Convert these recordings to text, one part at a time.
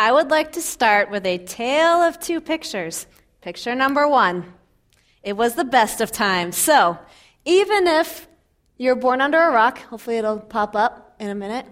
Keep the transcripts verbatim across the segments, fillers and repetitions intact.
I would like to start with a tale of two pictures. Picture number one. It was the best of times. So, even if you're born under a rock, hopefully it'll pop up in a minute.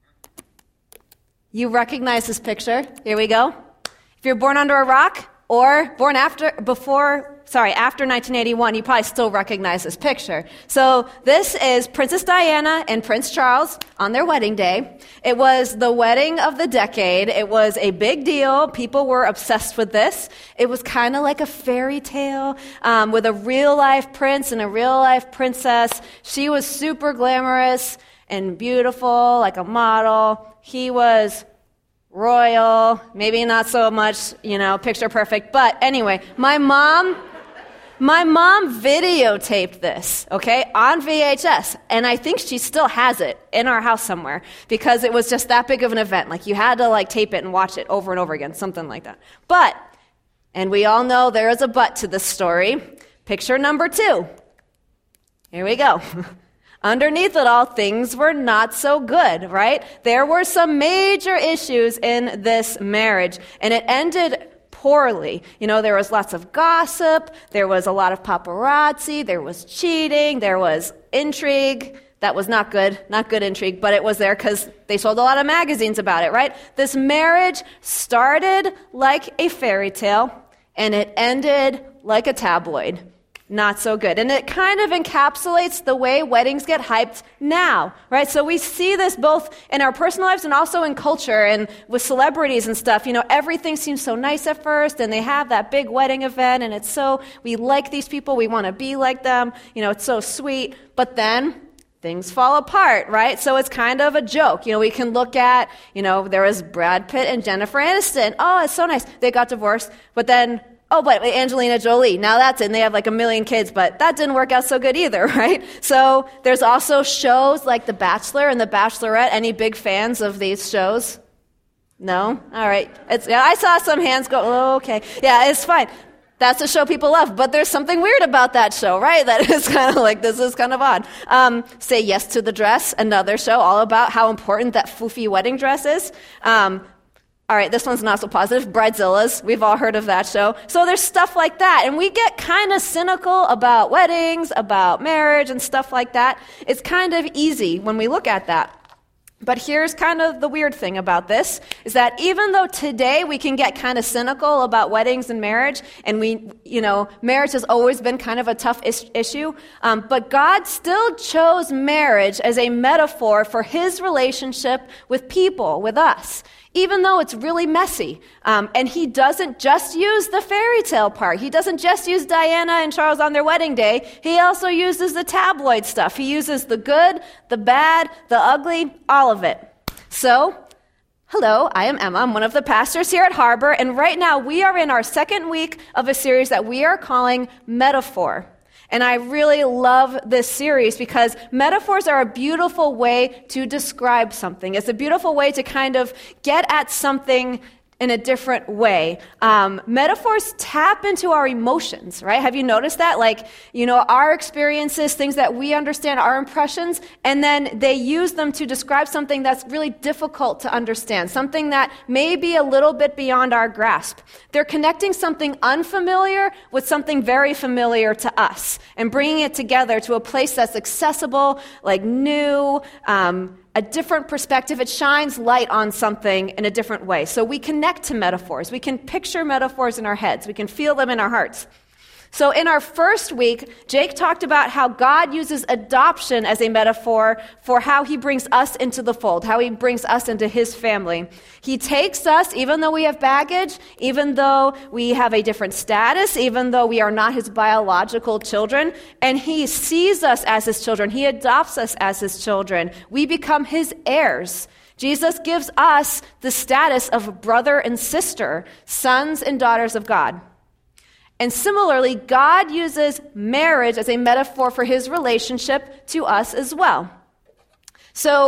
You recognize this picture. Here we go. If you're born under a rock or born after, before, sorry, after nineteen eighty-one, you probably still recognize this picture. So this is Princess Diana and Prince Charles on their wedding day. It was the wedding of the decade. It was a big deal. People were obsessed with this. It was kind of like a fairy tale um, with a real-life prince and a real-life princess. She was super glamorous and beautiful, like a model. He was royal, maybe not so much, you know, picture perfect. But anyway, my mom, my mom videotaped this, okay, on V H S. And I think she still has it in our house somewhere because it was just that big of an event. Like you had to like tape it and watch it over and over again, something like that. But, and we all know there is a but to this story. Picture number two. Here we go. Underneath it all, things were not so good, right? There were some major issues in this marriage, and it ended poorly. You know, there was lots of gossip, there was a lot of paparazzi, there was cheating, there was intrigue. That was not good, not good intrigue, but it was there because they sold a lot of magazines about it, right? This marriage started like a fairy tale, and it ended like a tabloid. Not so good. And it kind of encapsulates the way weddings get hyped now, right? So we see this both in our personal lives and also in culture and with celebrities and stuff. You know, everything seems so nice at first, and they have that big wedding event, and it's so, we like these people, we want to be like them, you know, it's so sweet. But then things fall apart, right? So it's kind of a joke. You know, we can look at, you know, there was Brad Pitt and Jennifer Aniston. Oh, it's so nice. They got divorced. But then Oh, but Angelina Jolie, now that's in. They have like a million kids, but that didn't work out so good either, right? So there's also shows like The Bachelor and The Bachelorette. Any big fans of these shows? No? All right. It's, yeah, I saw some hands go, oh, okay. Yeah, it's fine. That's a show people love, but there's something weird about that show, right? That is kind of like, this is kind of odd. Um, Say Yes to the Dress, another show all about how important that foofy wedding dress is. Um, All right, this one's not so positive. Bridezillas, we've all heard of that show. So there's stuff like that, and we get kind of cynical about weddings, about marriage, and stuff like that. It's kind of easy when we look at that. But here's kind of the weird thing about this, is that even though today we can get kind of cynical about weddings and marriage, and we, you know, marriage has always been kind of a tough is- issue, um, but God still chose marriage as a metaphor for his relationship with people, with us. Even though it's really messy. Um, and he doesn't just use the fairy tale part. He doesn't just use Diana and Charles on their wedding day. He also uses the tabloid stuff. He uses the good, the bad, the ugly, all of it. So, hello, I am Emma. I'm one of the pastors here at Harbor. And right now we are in our second week of a series that we are calling Metaphor. And I really love this series because metaphors are a beautiful way to describe something. It's a beautiful way to kind of get at something in a different way. Um, metaphors tap into our emotions, right? Have you noticed that? Like, you know, our experiences, things that we understand, our impressions, and then they use them to describe something that's really difficult to understand, something that may be a little bit beyond our grasp. They're connecting something unfamiliar with something very familiar to us and bringing it together to a place that's accessible, like new, um, a different perspective. It shines light on something in a different way. So we connect to metaphors. We can picture metaphors in our heads. We can feel them in our hearts. So in our first week, Jake talked about how God uses adoption as a metaphor for how he brings us into the fold, how he brings us into his family. He takes us, even though we have baggage, even though we have a different status, even though we are not his biological children, and he sees us as his children. He adopts us as his children. We become his heirs. Jesus gives us the status of brother and sister, sons and daughters of God. And similarly, God uses marriage as a metaphor for his relationship to us as well. So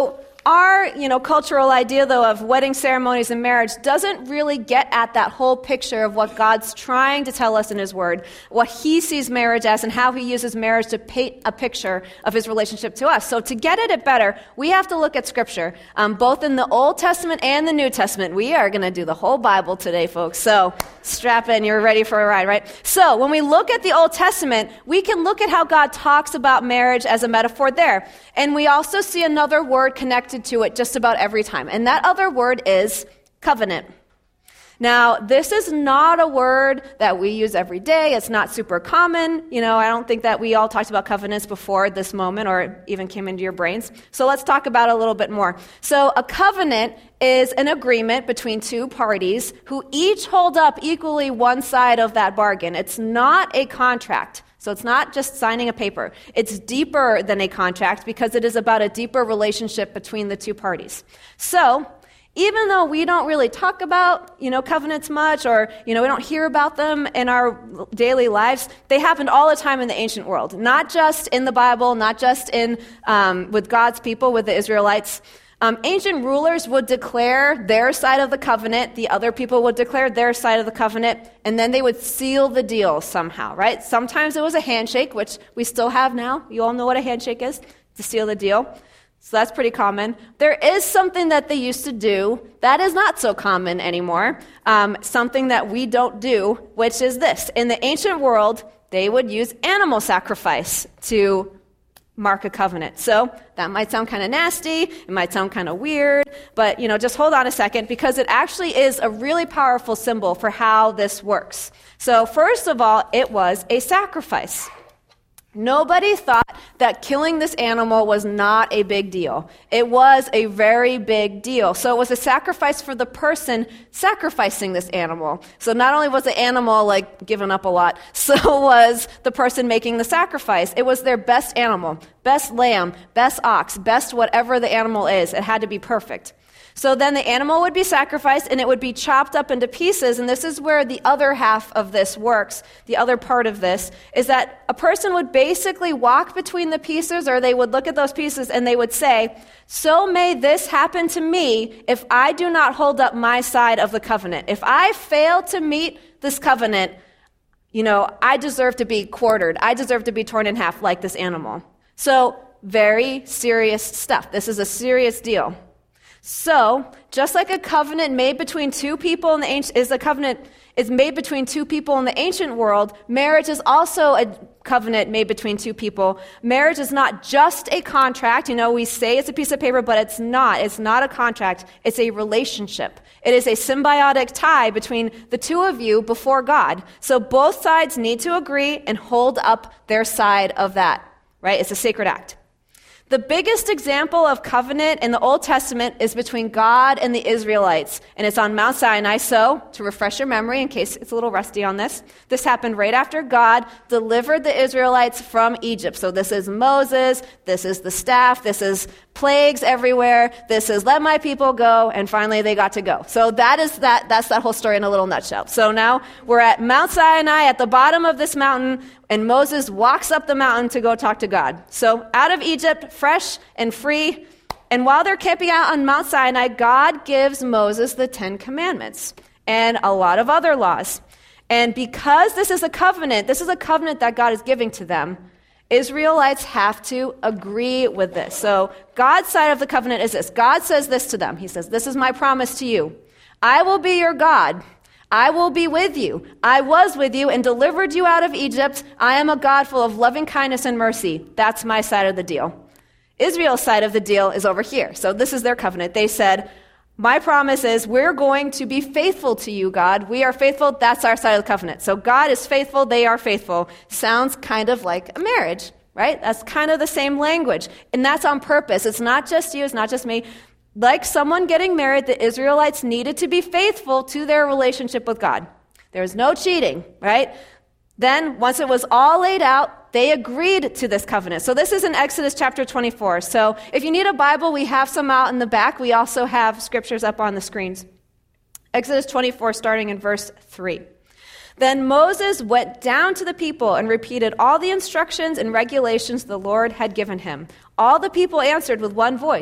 Our, you know, cultural idea, though, of wedding ceremonies and marriage doesn't really get at that whole picture of what God's trying to tell us in His Word, what He sees marriage as, and how He uses marriage to paint a picture of His relationship to us. So to get at it better, we have to look at Scripture, um, both in the Old Testament and the New Testament. We are going to do the whole Bible today, folks. So strap in. You're ready for a ride, right? So when we look at the Old Testament, we can look at how God talks about marriage as a metaphor there. And we also see another word connected to it just about every time. And that other word is covenant. Now, this is not a word that we use every day. It's not super common. You know, I don't think that we all talked about covenants before this moment or even came into your brains. So let's talk about it a little bit more. So a covenant is an agreement between two parties who each hold up equally one side of that bargain. It's not a contract. So it's not just signing a paper. It's deeper than a contract because it is about a deeper relationship between the two parties. So even though we don't really talk about, you know, covenants much, or, you know, we don't hear about them in our daily lives, they happened all the time in the ancient world. Not just in the Bible, not just in um, with God's people, with the Israelites. Um, ancient rulers would declare their side of the covenant, the other people would declare their side of the covenant, and then they would seal the deal somehow, right? Sometimes it was a handshake, which we still have now. You all know what a handshake is, to seal the deal. So that's pretty common. There is something that they used to do that is not so common anymore, um, something that we don't do, which is this. In the ancient world, they would use animal sacrifice to mark a covenant. So that might sound kind of nasty, it might sound kind of weird, but you know, just hold on a second, because it actually is a really powerful symbol for how this works. So first of all, it was a sacrifice. Nobody thought that killing this animal was not a big deal. It was a very big deal. So it was a sacrifice for the person sacrificing this animal. So not only was the animal like giving up a lot, so was the person making the sacrifice. It was their best animal, best lamb, best ox, best whatever the animal is. It had to be perfect. So then the animal would be sacrificed and it would be chopped up into pieces. And this is where the other half of this works. The other part of this is that a person would basically walk between the pieces, or they would look at those pieces and they would say, "So may this happen to me if I do not hold up my side of the covenant. If I fail to meet this covenant, you know, I deserve to be quartered. I deserve to be torn in half like this animal." So very serious stuff. This is a serious deal. So, just like a covenant made between two people in the ancient is a covenant is made between two people in the ancient world, marriage is also a covenant made between two people. Marriage is not just a contract. You know, we say it's a piece of paper, but it's not. It's not a contract. It's a relationship. It is a symbiotic tie between the two of you before God. So both sides need to agree and hold up their side of that, right? It's a sacred act. The biggest example of covenant in the Old Testament is between God and the Israelites, and it's on Mount Sinai. So, to refresh your memory, in case it's a little rusty on this, this happened right after God delivered the Israelites from Egypt. So this is Moses, this is the staff, this is plagues everywhere, this is let my people go, and finally they got to go. So that is that. That's that whole story in a little nutshell. So now we're at Mount Sinai, at the bottom of this mountain, and Moses walks up the mountain to go talk to God. So out of Egypt, fresh and free, and while they're camping out on Mount Sinai, God gives Moses the Ten Commandments and a lot of other laws. And because this is a covenant, this is a covenant that God is giving to them, Israelites have to agree with this. So God's side of the covenant is this. God says this to them. He says, "This is my promise to you. I will be your God. I will be with you. I was with you and delivered you out of Egypt. I am a God full of loving kindness and mercy." That's my side of the deal. Israel's side of the deal is over here. So this is their covenant. They said, "My promise is we're going to be faithful to you, God. We are faithful." That's our side of the covenant. So God is faithful. They are faithful. Sounds kind of like a marriage, right? That's kind of the same language. And that's on purpose. It's not just you. It's not just me. Like someone getting married, the Israelites needed to be faithful to their relationship with God. There was no cheating, right? Then, once it was all laid out, they agreed to this covenant. So this is in Exodus chapter twenty-four. So if you need a Bible, we have some out in the back. We also have scriptures up on the screens. Exodus twenty-four, starting in verse three. "Then Moses went down to the people and repeated all the instructions and regulations the Lord had given him. All the people answered with one voice,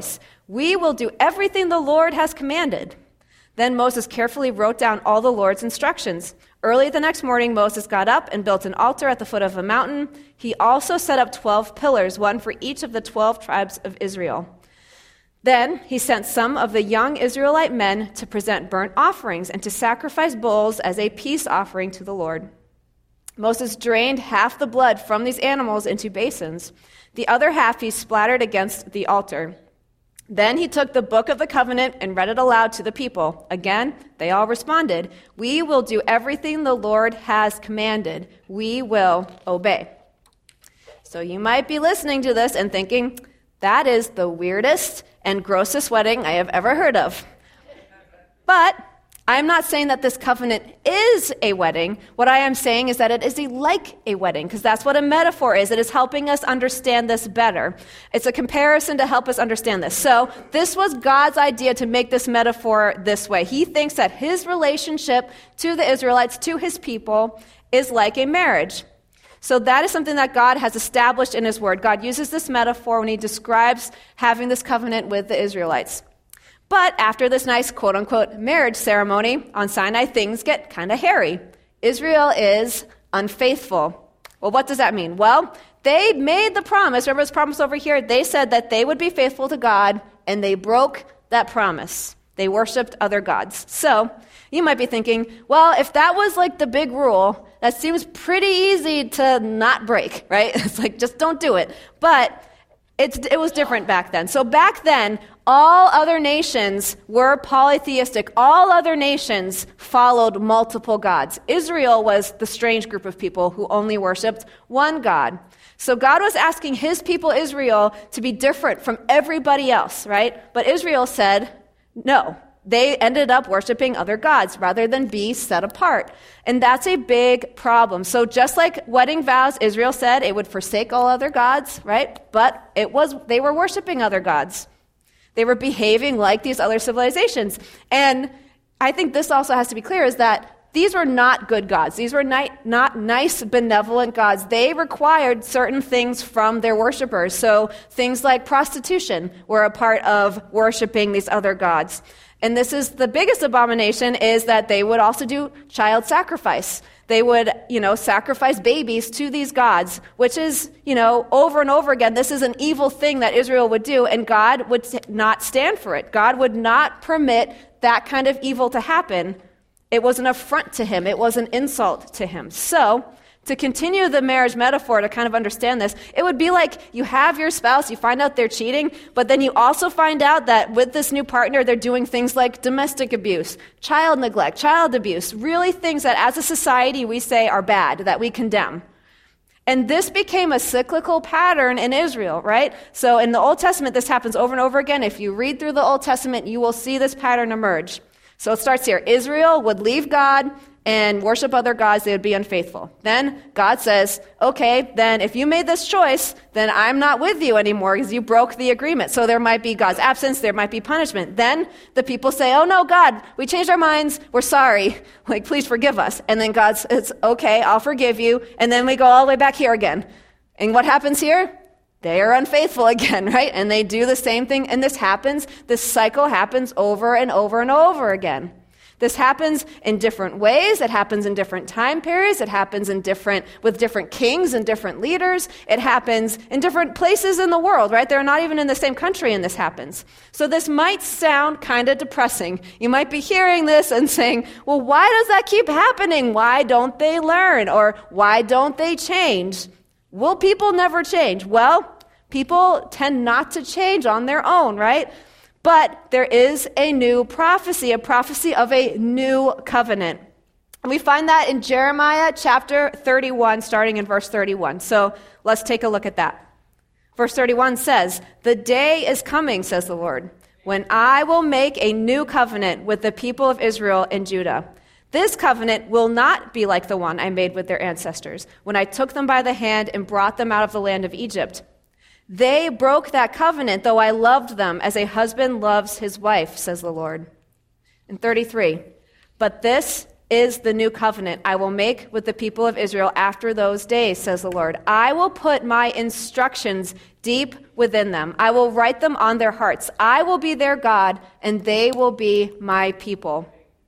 We will do everything the Lord has commanded." Then Moses carefully wrote down all the Lord's instructions. Early the next morning, Moses got up and built an altar at the foot of a mountain. He also set up twelve pillars, one for each of the twelve tribes of Israel. Then he sent some of the young Israelite men to present burnt offerings and to sacrifice bulls as a peace offering to the Lord. Moses drained half the blood from these animals into basins. The other half he splattered against the altar. Then he took the book of the covenant and read it aloud to the people. Again, they all responded, "We will do everything the Lord has commanded. We will obey." So you might be listening to this and thinking, that is the weirdest and grossest wedding I have ever heard of. But I'm not saying that this covenant is a wedding. What I am saying is that it is a like a wedding, because that's what a metaphor is. It is helping us understand this better. It's a comparison to help us understand this. So this was God's idea to make this metaphor this way. He thinks that his relationship to the Israelites, to his people, is like a marriage. So that is something that God has established in his word. God uses this metaphor when he describes having this covenant with the Israelites. But after this nice quote-unquote marriage ceremony on Sinai, things get kind of hairy. Israel is unfaithful. Well, what does that mean? Well, they made the promise. Remember this promise over here? They said that they would be faithful to God, and they broke that promise. They worshiped other gods. So you might be thinking, well, if that was like the big rule, that seems pretty easy to not break, right? It's like, just don't do it. But it's, it was different back then. So back then, all other nations were polytheistic. All other nations followed multiple gods. Israel was the strange group of people who only worshiped one God. So God was asking his people Israel to be different from everybody else, right? But Israel said, no. They ended up worshiping other gods rather than be set apart. And that's a big problem. So just like wedding vows, Israel said it would forsake all other gods, right? But it was they were worshiping other gods. They were behaving like these other civilizations. And I think this also has to be clear, is that these were not good gods. These were ni- not nice, benevolent gods. They required certain things from their worshipers. So things like prostitution were a part of worshiping these other gods. And this is the biggest abomination, is that they would also do child sacrifice. They would, you know, sacrifice babies to these gods, which is, you know, over and over again, this is an evil thing that Israel would do, and God would not stand for it. God would not permit that kind of evil to happen. It was an affront to him. It was an insult to him. So, to continue the marriage metaphor, to kind of understand this, it would be like you have your spouse, you find out they're cheating, but then you also find out that with this new partner, they're doing things like domestic abuse, child neglect, child abuse, really things that as a society we say are bad, that we condemn. And this became a cyclical pattern in Israel, right? So in the Old Testament, this happens over and over again. If you read through the Old Testament, you will see this pattern emerge. So it starts here. Israel would leave God and worship other gods. They would be unfaithful. Then God says, okay, then if you made this choice, then I'm not with you anymore because you broke the agreement. So there might be God's absence. There might be punishment. Then the people say, oh no, God, we changed our minds. We're sorry. Like, please forgive us. And then God says, okay, I'll forgive you. And then we go all the way back here again. And what happens here? They are unfaithful again, right? And they do the same thing. And this happens, this cycle happens over and over and over again. This happens in different ways. It happens in different time periods. It happens in different, with different kings and different leaders. It happens in different places in the world, right? They're not even in the same country and this happens. So this might sound kind of depressing. You might be hearing this and saying, well, why does that keep happening? Why don't they learn? Or why don't they change? Will people never change? Well, people tend not to change on their own, right? But there is a new prophecy, a prophecy of a new covenant. And we find that in Jeremiah chapter thirty-one, starting in verse thirty-one. So let's take a look at that. Verse thirty-one says, "The day is coming, says the Lord, when I will make a new covenant with the people of Israel and Judah. This covenant will not be like the one I made with their ancestors, when I took them by the hand and brought them out of the land of Egypt. They broke that covenant, though I loved them as a husband loves his wife, says the Lord." In thirty-three, "But this is the new covenant I will make with the people of Israel after those days, says the Lord. I will put my instructions deep within them. I will write them on their hearts. I will be their God, and they will be my people.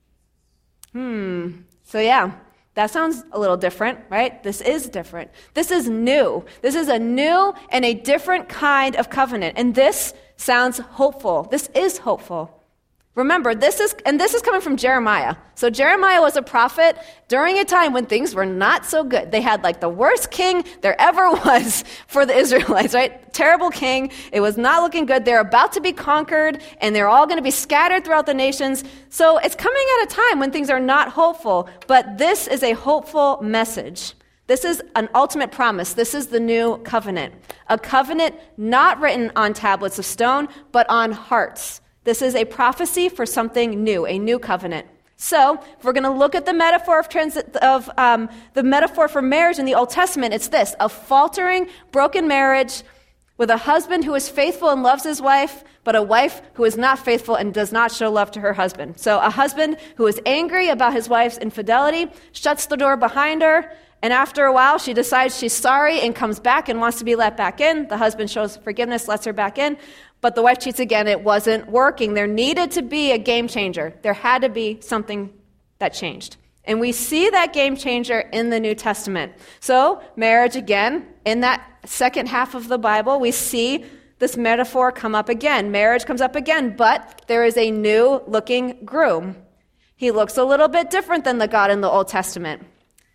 Hmm. So yeah, that sounds a little different, right? This is different. This is new. This is a new and a different kind of covenant. And this sounds hopeful. This is hopeful. Remember, this is, and this is coming from Jeremiah. So Jeremiah was a prophet during a time when things were not so good. They had like the worst king there ever was for the Israelites, right? Terrible king. It was not looking good. They're about to be conquered, and they're all going to be scattered throughout the nations. So it's coming at a time when things are not hopeful, but this is a hopeful message. This is an ultimate promise. This is the new covenant. A covenant not written on tablets of stone, but on hearts. This is a prophecy for something new, a new covenant. So, if we're going to look at the metaphor of, transi- of um, the metaphor for marriage in the Old Testament, it's this: a faltering, broken marriage with a husband who is faithful and loves his wife, but a wife who is not faithful and does not show love to her husband. So, a husband who is angry about his wife's infidelity, shuts the door behind her, and after a while, she decides she's sorry and comes back and wants to be let back in. The husband shows forgiveness, lets her back in. But the wife cheats again. It wasn't working. There needed to be a game changer. There had to be something that changed. And we see that game changer in the New Testament. So marriage again, in that second half of the Bible, we see this metaphor come up again. Marriage comes up again, but there is a new looking groom. He looks a little bit different than the God in the Old Testament.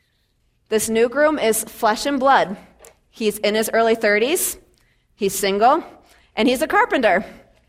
This new groom is flesh and blood. He's in his early thirties. He's single. And he's a carpenter.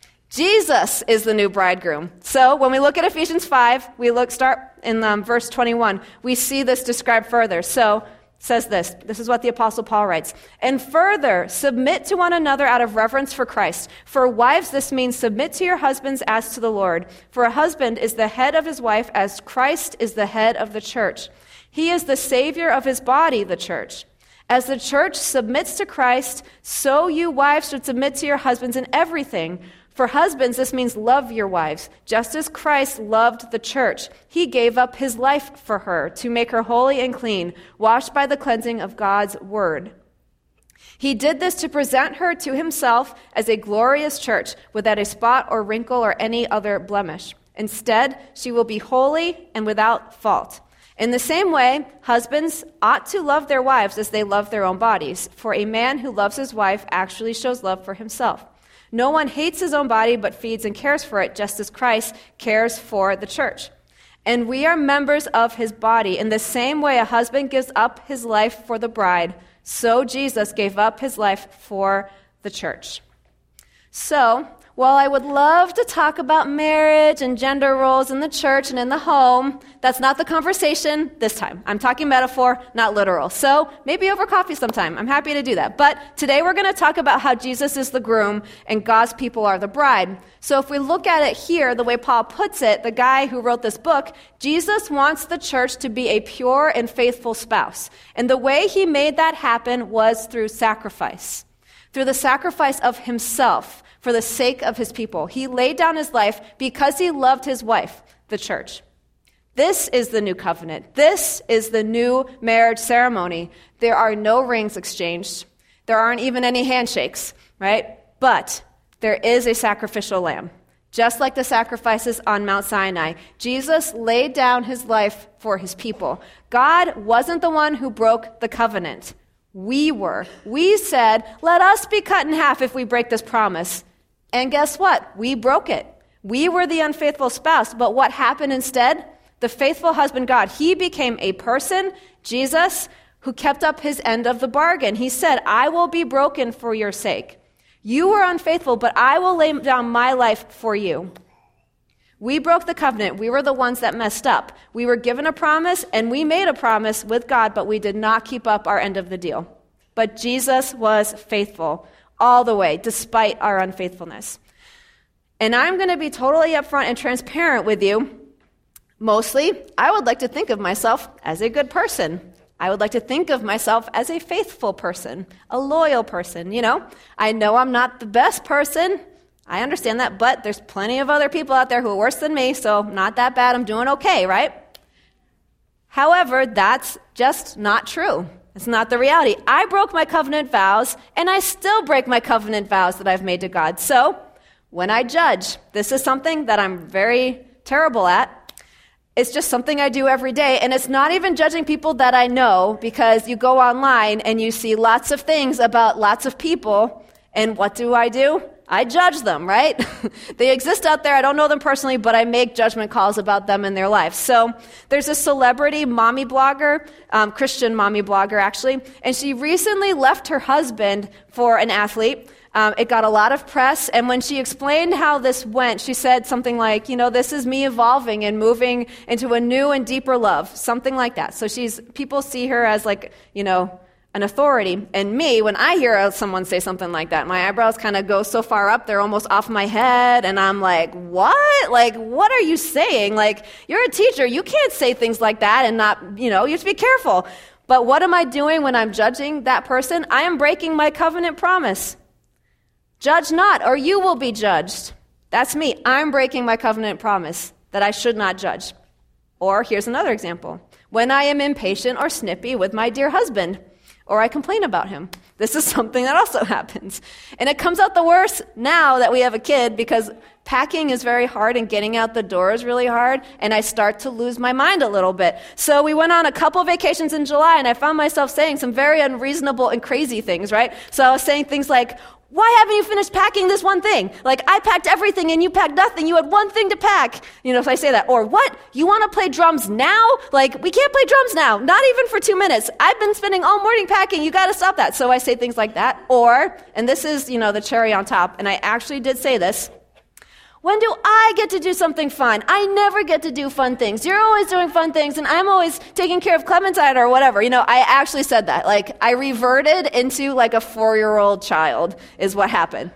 Jesus is the new bridegroom. So when we look at Ephesians five, we look start in um, verse twenty-one. We see this described further. So it says this. This is what the Apostle Paul writes. And further, submit to one another out of reverence for Christ. For wives, this means submit to your husbands as to the Lord. For a husband is the head of his wife, as Christ is the head of the church. He is the Savior of his body, the church. As the church submits to Christ, so you wives should submit to your husbands in everything. For husbands, this means love your wives, just as Christ loved the church. He gave up his life for her to make her holy and clean, washed by the cleansing of God's word. He did this to present her to himself as a glorious church, without a spot or wrinkle or any other blemish. Instead, she will be holy and without fault. In the same way, husbands ought to love their wives as they love their own bodies, for a man who loves his wife actually shows love for himself. No one hates his own body, but feeds and cares for it, just as Christ cares for the church. And we are members of his body. In the same way a husband gives up his life for the bride, so Jesus gave up his life for the church. So, while I would love to talk about marriage and gender roles in the church and in the home, that's not the conversation this time. I'm talking metaphor, not literal. So maybe over coffee sometime. I'm happy to do that. But today we're going to talk about how Jesus is the groom and God's people are the bride. So if we look at it here, the way Paul puts it, the guy who wrote this book, Jesus wants the church to be a pure and faithful spouse. And the way he made that happen was through sacrifice. Through the sacrifice of himself for the sake of his people. He laid down his life because he loved his wife, the church. This is the new covenant. This is the new marriage ceremony. There are no rings exchanged. There aren't even any handshakes, right? But there is a sacrificial lamb. Just like the sacrifices on Mount Sinai, Jesus laid down his life for his people. God wasn't the one who broke the covenant. We were. We said, let us be cut in half if we break this promise. And guess what? We broke it. We were the unfaithful spouse. But what happened instead? The faithful husband God, he became a person, Jesus, who kept up his end of the bargain. He said, I will be broken for your sake. You were unfaithful, but I will lay down my life for you. We broke the covenant. We were the ones that messed up. We were given a promise, and we made a promise with God, but we did not keep up our end of the deal. But Jesus was faithful all the way, despite our unfaithfulness. And I'm going to be totally upfront and transparent with you. Mostly, I would like to think of myself as a good person. I would like to think of myself as a faithful person, a loyal person, you know. I know I'm not the best person. I understand that, but there's plenty of other people out there who are worse than me, so not that bad. I'm doing okay, right? However, that's just not true. It's not the reality. I broke my covenant vows, and I still break my covenant vows that I've made to God. So, when I judge, this is something that I'm very terrible at. It's just something I do every day, and it's not even judging people that I know, because you go online and you see lots of things about lots of people, and what do I do? I judge them, right? They exist out there. I don't know them personally, but I make judgment calls about them in their life. So there's a celebrity mommy blogger, um, Christian mommy blogger actually, and she recently left her husband for an athlete. Um, it got a lot of press, and when she explained how this went, she said something like, you know, this is me evolving and moving into a new and deeper love, something like that. So she's people see her as like, you know, an authority. And me, when I hear someone say something like that, my eyebrows kind of go so far up, they're almost off my head, and I'm like, what? Like, what are you saying? Like, you're a teacher. You can't say things like that and not, you know, you have to be careful. But what am I doing when I'm judging that person? I am breaking my covenant promise. Judge not, or you will be judged. That's me. I'm breaking my covenant promise that I should not judge. Or here's another example. When I am impatient or snippy with my dear husband, or I complain about him. This is something that also happens. And it comes out the worst now that we have a kid, because packing is very hard and getting out the door is really hard, and I start to lose my mind a little bit. So we went on a couple vacations in July, and I found myself saying some very unreasonable and crazy things, right? So I was saying things like, why haven't you finished packing this one thing? Like, I packed everything and you packed nothing. You had one thing to pack. You know, if I say that. Or, what? You want to play drums now? Like, we can't play drums now. Not even for two minutes. I've been spending all morning packing. You got to stop that. So I say things like that. Or, and this is, you know, the cherry on top, and I actually did say this, when do I get to do something fun? I never get to do fun things. You're always doing fun things, and I'm always taking care of Clementine or whatever. You know, I actually said that. Like, I reverted into like a four-year-old child is what happened.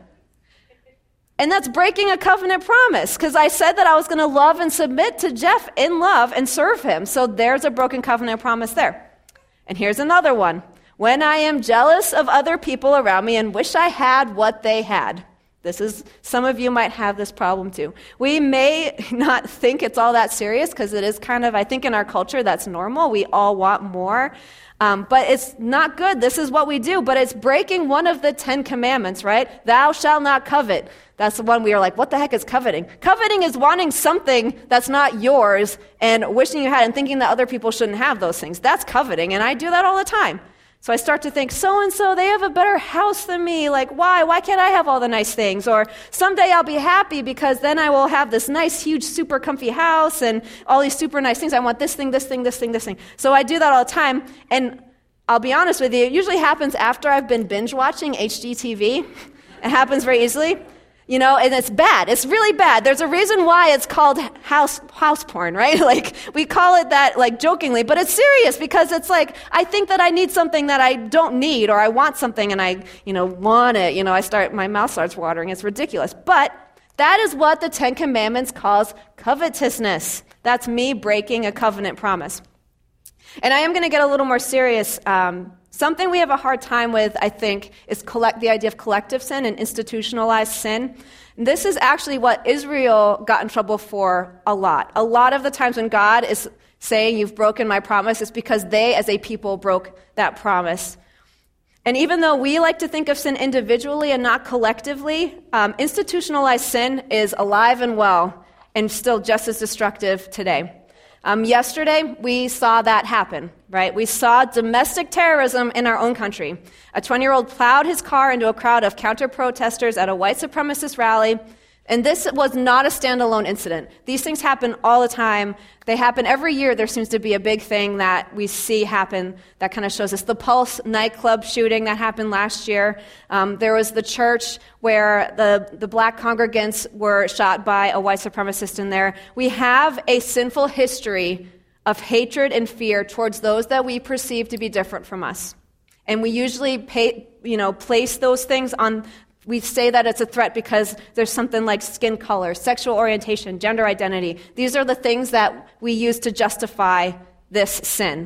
And that's breaking a covenant promise, because I said that I was going to love and submit to Jeff in love and serve him. So there's a broken covenant promise there. And here's another one. When I am jealous of other people around me and wish I had what they had. This is, some of you might have this problem too. We may not think it's all that serious, because it is kind of, I think in our culture, that's normal. We all want more. Um, but it's not good. This is what we do. But it's breaking one of the Ten Commandments, right? Thou shalt not covet. That's the one we are like, what the heck is coveting? Coveting is wanting something that's not yours and wishing you had and thinking that other people shouldn't have those things. That's coveting, and I do that all the time. So I start to think, so-and-so, they have a better house than me. Like, why? Why can't I have all the nice things? Or someday I'll be happy because then I will have this nice, huge, super comfy house and all these super nice things. I want this thing, this thing, this thing, this thing. So I do that all the time. And I'll be honest with you, it usually happens after I've been binge watching H G T V. It happens very easily. You know, and it's bad. It's really bad. There's a reason why it's called house house porn, right? Like, we call it that, like, jokingly, but it's serious, because it's like, I think that I need something that I don't need, or I want something and I, you know, want it. You know, I start, my mouth starts watering. It's ridiculous. But that is what the Ten Commandments calls covetousness. That's me breaking a covenant promise. And I am going to get a little more serious. Um, Something we have a hard time with, I think, is collect, the idea of collective sin and institutionalized sin. And this is actually what Israel got in trouble for a lot. A lot of the times when God is saying, you've broken my promise, it's because they, as a people, broke that promise. And even though we like to think of sin individually and not collectively, um, institutionalized sin is alive and well and still just as destructive today. Um, yesterday, we saw that happen, right? We saw domestic terrorism in our own country. A twenty-year-old plowed his car into a crowd of counter-protesters at a white supremacist rally, and this was not a standalone incident. These things happen all the time. They happen every year. There seems to be a big thing that we see happen that kind of shows us. The Pulse nightclub shooting that happened last year. Um, there was the church where the, the black congregants were shot by a white supremacist in there. We have a sinful history of hatred and fear towards those that we perceive to be different from us. And we usually pay, you know, place those things on. We say that it's a threat because there's something like skin color, sexual orientation, gender identity. These are the things that we use to justify this sin.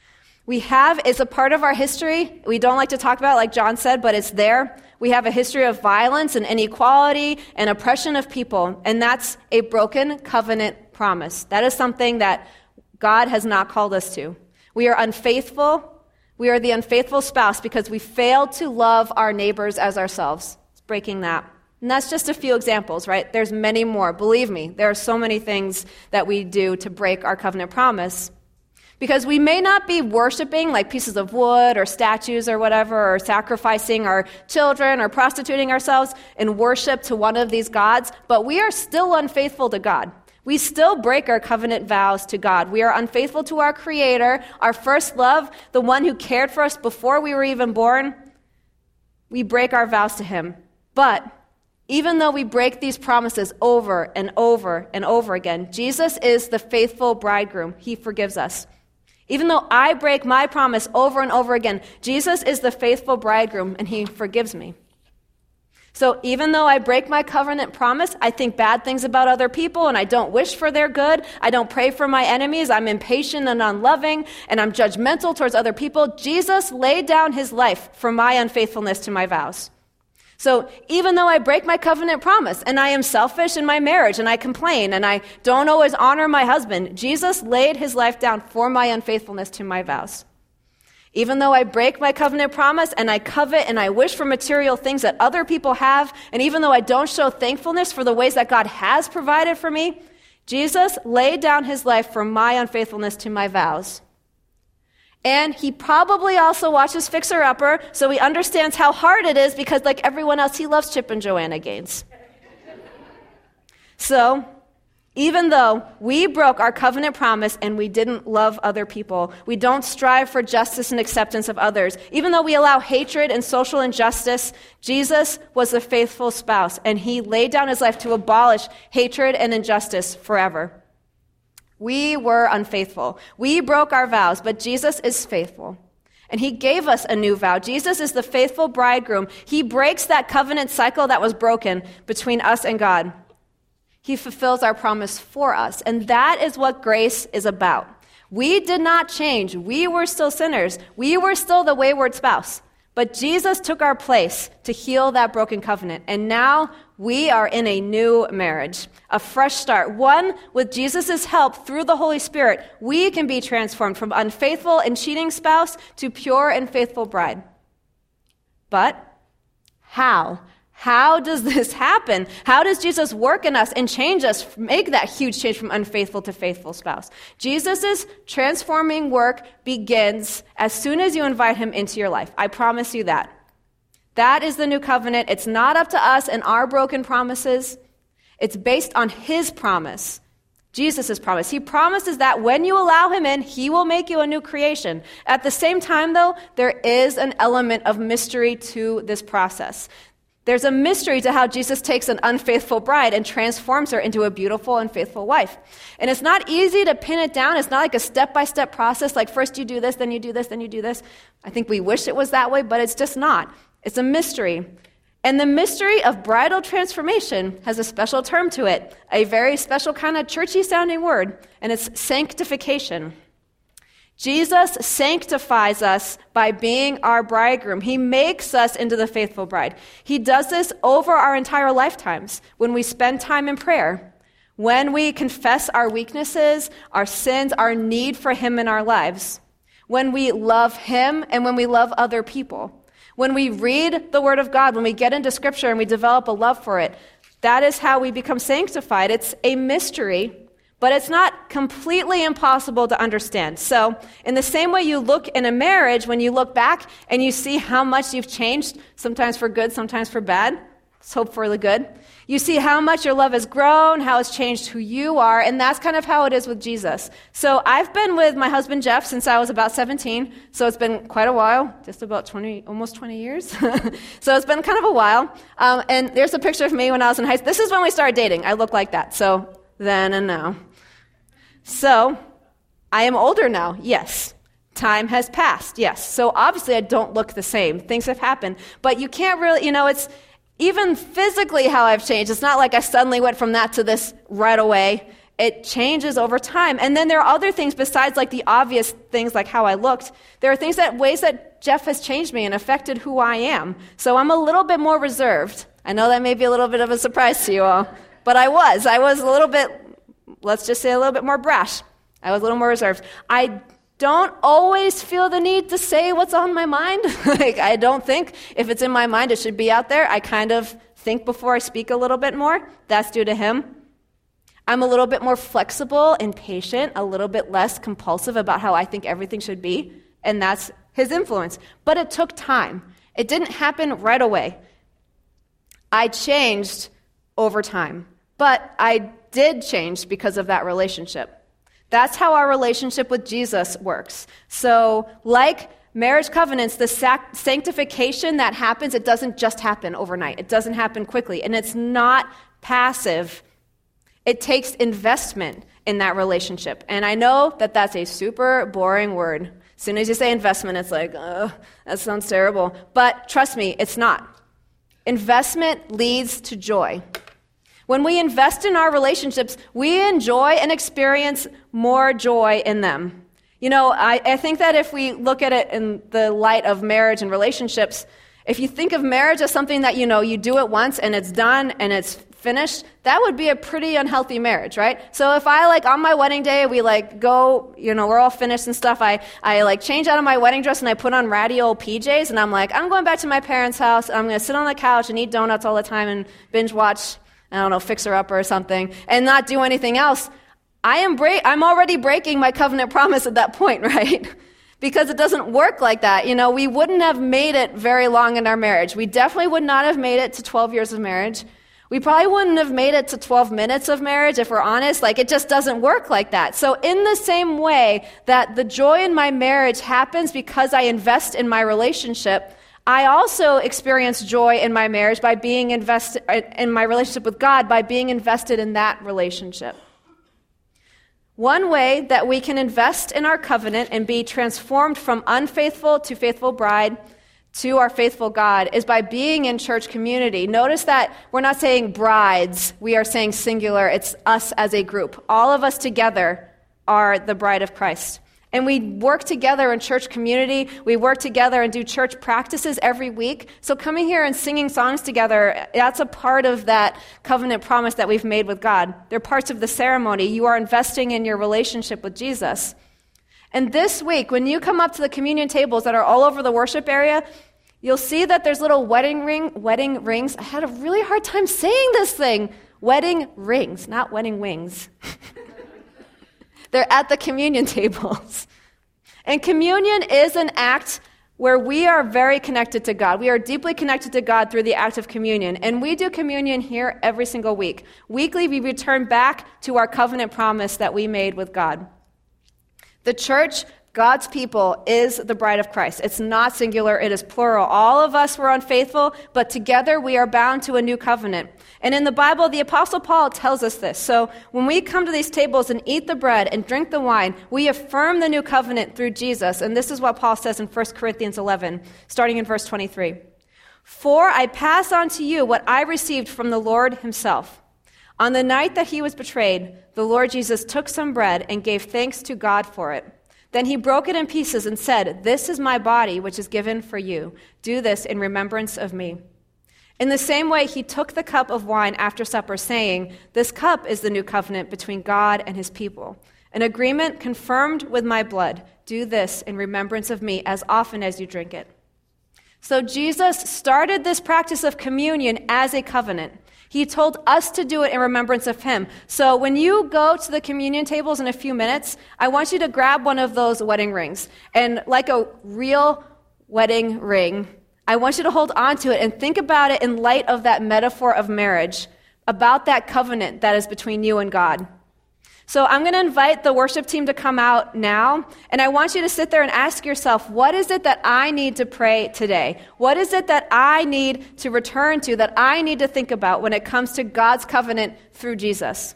We have, it's a part of our history. We don't like to talk about it, like John said, but it's there. We have a history of violence and inequality and oppression of people, and that's a broken covenant promise. That is something that God has not called us to. We are unfaithful. We are the unfaithful spouse because we failed to love our neighbors as ourselves. It's breaking that. And that's just a few examples, right? There's many more. Believe me, there are so many things that we do to break our covenant promise. Because we may not be worshiping like pieces of wood or statues or whatever, or sacrificing our children or prostituting ourselves in worship to one of these gods, but we are still unfaithful to God. We still break our covenant vows to God. We are unfaithful to our Creator, our first love, the one who cared for us before we were even born. We break our vows to Him. But even though we break these promises over and over and over again, Jesus is the faithful bridegroom. He forgives us. Even though I break my promise over and over again, Jesus is the faithful bridegroom, and He forgives me. So even though I break my covenant promise, I think bad things about other people, and I don't wish for their good, I don't pray for my enemies, I'm impatient and unloving, and I'm judgmental towards other people, Jesus laid down His life for my unfaithfulness to my vows. So even though I break my covenant promise and I am selfish in my marriage and I complain and I don't always honor my husband, Jesus laid His life down for my unfaithfulness to my vows. Even though I break my covenant promise and I covet and I wish for material things that other people have, and even though I don't show thankfulness for the ways that God has provided for me, Jesus laid down His life for my unfaithfulness to my vows. And He probably also watches Fixer Upper, so He understands how hard it is because, like everyone else, He loves Chip and Joanna Gaines. So, even though we broke our covenant promise and we didn't love other people, we don't strive for justice and acceptance of others, even though we allow hatred and social injustice, Jesus was a faithful spouse, and He laid down His life to abolish hatred and injustice forever. We were unfaithful. We broke our vows, but Jesus is faithful. And He gave us a new vow. Jesus is the faithful bridegroom. He breaks that covenant cycle that was broken between us and God. He fulfills our promise for us. And that is what grace is about. We did not change. We were still sinners. We were still the wayward spouse. But Jesus took our place to heal that broken covenant. And now we are in a new marriage, a fresh start. One, with Jesus' help through the Holy Spirit, we can be transformed from unfaithful and cheating spouse to pure and faithful bride. But how? How does this happen? How does Jesus work in us and change us, make that huge change from unfaithful to faithful spouse? Jesus' transforming work begins as soon as you invite Him into your life. I promise you that. That is the new covenant. It's not up to us and our broken promises. It's based on His promise, Jesus' promise. He promises that when you allow Him in, He will make you a new creation. At the same time, though, there is an element of mystery to this process. There's a mystery to how Jesus takes an unfaithful bride and transforms her into a beautiful and faithful wife. And it's not easy to pin it down. It's not like a step-by-step process, like first you do this, then you do this, then you do this. I think we wish it was that way, but it's just not. It's a mystery. And the mystery of bridal transformation has a special term to it, a very special kind of churchy-sounding word, and it's sanctification. Jesus sanctifies us by being our bridegroom. He makes us into the faithful bride. He does this over our entire lifetimes when we spend time in prayer, when we confess our weaknesses, our sins, our need for Him in our lives, when we love Him and when we love other people, when we read the Word of God, when we get into Scripture and we develop a love for it. That is how we become sanctified. It's a mystery, but it's not completely impossible to understand. So in the same way you look in a marriage, when you look back and you see how much you've changed, sometimes for good, sometimes for bad, let's hope for the good. You see how much your love has grown, how it's changed who you are, and that's kind of how it is with Jesus. So I've been with my husband Jeff since I was about seventeen, so it's been quite a while, just about twenty, almost twenty years. So it's been kind of a while. Um, and there's a picture of me when I was in high school. This is when we started dating. I look like that, so then and now. So I am older now, yes. Time has passed, yes. So obviously I don't look the same. Things have happened. But you can't really, you know, it's even physically how I've changed. It's not like I suddenly went from that to this right away. It changes over time. And then there are other things besides like the obvious things like how I looked. There are things that ways that Jeff has changed me and affected who I am. So I'm a little bit more reserved. I know that may be a little bit of a surprise to you all, but I was. I was a little bit, let's just say a little bit more brash. I was a little more reserved. I don't always feel the need to say what's on my mind. Like, I don't think if it's in my mind, it should be out there. I kind of think before I speak a little bit more. That's due to him. I'm a little bit more flexible and patient, a little bit less compulsive about how I think everything should be, and that's his influence. But it took time. It didn't happen right away. I changed over time, but I did change because of that relationship. That's how our relationship with Jesus works. So, like marriage covenants, the sac- sanctification that happens, it doesn't just happen overnight. It doesn't happen quickly, and it's not passive. It takes investment in that relationship. And I know that that's a super boring word. As soon as you say investment, it's like, oh, that sounds terrible. But trust me, it's not. Investment leads to joy. When we invest in our relationships, we enjoy and experience more joy in them. You know, I, I think that if we look at it in the light of marriage and relationships, if you think of marriage as something that, you know, you do it once and it's done and it's finished, that would be a pretty unhealthy marriage, right? So if I, like, on my wedding day, we, like, go, you know, we're all finished and stuff, I, I like, change out of my wedding dress and I put on ratty old P Js and I'm like, I'm going back to my parents' house, and I'm going to sit on the couch and eat donuts all the time and binge watch, I don't know, Fixer Upper or something, and not do anything else. I am break- I'm already breaking my covenant promise at that point, right? Because it doesn't work like that. You know, we wouldn't have made it very long in our marriage. We definitely would not have made it to twelve years of marriage. We probably wouldn't have made it to twelve minutes of marriage, if we're honest. Like, it just doesn't work like that. So in the same way that the joy in my marriage happens because I invest in my relationship, I also experience joy in my marriage by being invested in my relationship with God, by being invested in that relationship. One way that we can invest in our covenant and be transformed from unfaithful to faithful bride to our faithful God is by being in church community. Notice that we're not saying brides, we are saying singular. It's us as a group. All of us together are the bride of Christ. And we work together in church community. We work together and do church practices every week. So coming here and singing songs together, that's a part of that covenant promise that we've made with God. They're parts of the ceremony. You are investing in your relationship with Jesus. And this week, when you come up to the communion tables that are all over the worship area, you'll see that there's little wedding ring, wedding rings. I had a really hard time saying this thing. Wedding rings, not wedding wings. They're at the communion tables. And communion is an act where we are very connected to God. We are deeply connected to God through the act of communion. And we do communion here every single week. Weekly, we return back to our covenant promise that we made with God. The church, God's people, is the bride of Christ. It's not singular, it is plural. All of us were unfaithful, but together we are bound to a new covenant. And in the Bible, the Apostle Paul tells us this. So when we come to these tables and eat the bread and drink the wine, we affirm the new covenant through Jesus. And this is what Paul says in First Corinthians eleven, starting in verse twenty-three. For I pass on to you what I received from the Lord himself. On the night that he was betrayed, the Lord Jesus took some bread and gave thanks to God for it. Then he broke it in pieces and said, "This is my body, which is given for you. Do this in remembrance of me." In the same way, he took the cup of wine after supper, saying, "This cup is the new covenant between God and his people, an agreement confirmed with my blood. Do this in remembrance of me as often as you drink it." So Jesus started this practice of communion as a covenant. He told us to do it in remembrance of him. So when you go to the communion tables in a few minutes, I want you to grab one of those wedding rings. And like a real wedding ring, I want you to hold on to it and think about it in light of that metaphor of marriage, about that covenant that is between you and God. So I'm going to invite the worship team to come out now, and I want you to sit there and ask yourself, what is it that I need to pray today? What is it that I need to return to, that I need to think about when it comes to God's covenant through Jesus?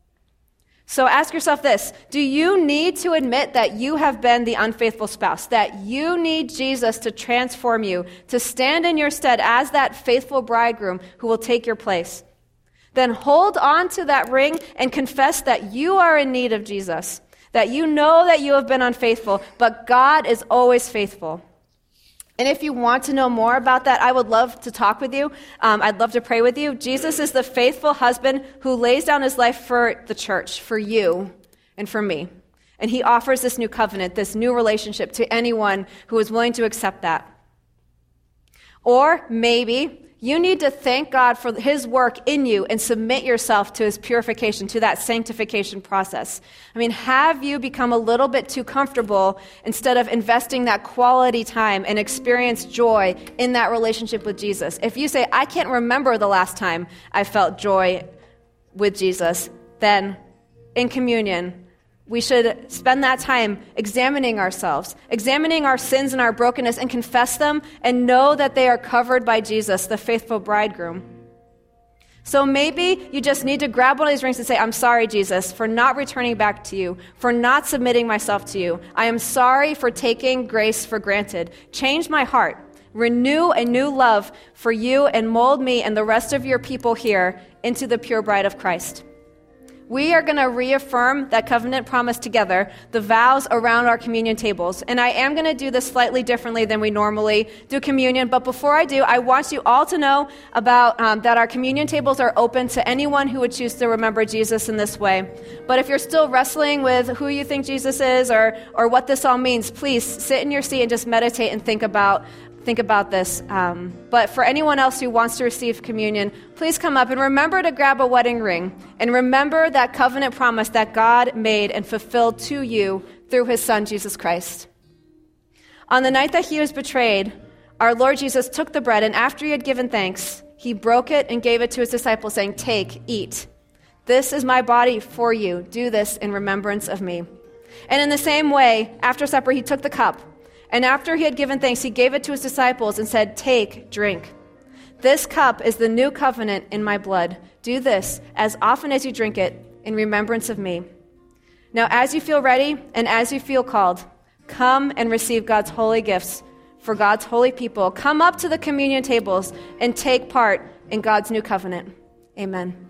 So ask yourself this: do you need to admit that you have been the unfaithful spouse, that you need Jesus to transform you, to stand in your stead as that faithful bridegroom who will take your place? Then hold on to that ring and confess that you are in need of Jesus, that you know that you have been unfaithful, but God is always faithful. And if you want to know more about that, I would love to talk with you. Um, I'd love to pray with you. Jesus is the faithful husband who lays down his life for the church, for you, and for me. And he offers this new covenant, this new relationship to anyone who is willing to accept that. Or maybe you need to thank God for his work in you and submit yourself to his purification, to that sanctification process. I mean, have you become a little bit too comfortable instead of investing that quality time and experience joy in that relationship with Jesus? If you say, I can't remember the last time I felt joy with Jesus, then in communion, we should spend that time examining ourselves, examining our sins and our brokenness, and confess them and know that they are covered by Jesus, the faithful bridegroom. So maybe you just need to grab one of these rings and say, I'm sorry, Jesus, for not returning back to you, for not submitting myself to you. I am sorry for taking grace for granted. Change my heart. Renew a new love for you and mold me and the rest of your people here into the pure bride of Christ. We are going to reaffirm that covenant promise together, the vows around our communion tables. And I am going to do this slightly differently than we normally do communion. But before I do, I want you all to know about um, that our communion tables are open to anyone who would choose to remember Jesus in this way. But if you're still wrestling with who you think Jesus is or or what this all means, please sit in your seat and just meditate and think about Think about this. Um, but for anyone else who wants to receive communion, please come up and remember to grab a wedding ring and remember that covenant promise that God made and fulfilled to you through his son, Jesus Christ. On the night that he was betrayed, our Lord Jesus took the bread, and after he had given thanks, he broke it and gave it to his disciples, saying, "Take, eat. This is my body for you. Do this in remembrance of me." And in the same way, after supper, he took the cup. And after he had given thanks, he gave it to his disciples and said, "Take, drink. This cup is the new covenant in my blood. Do this as often as you drink it in remembrance of me." Now, as you feel ready and as you feel called, come and receive God's holy gifts for God's holy people. Come up to the communion tables and take part in God's new covenant. Amen.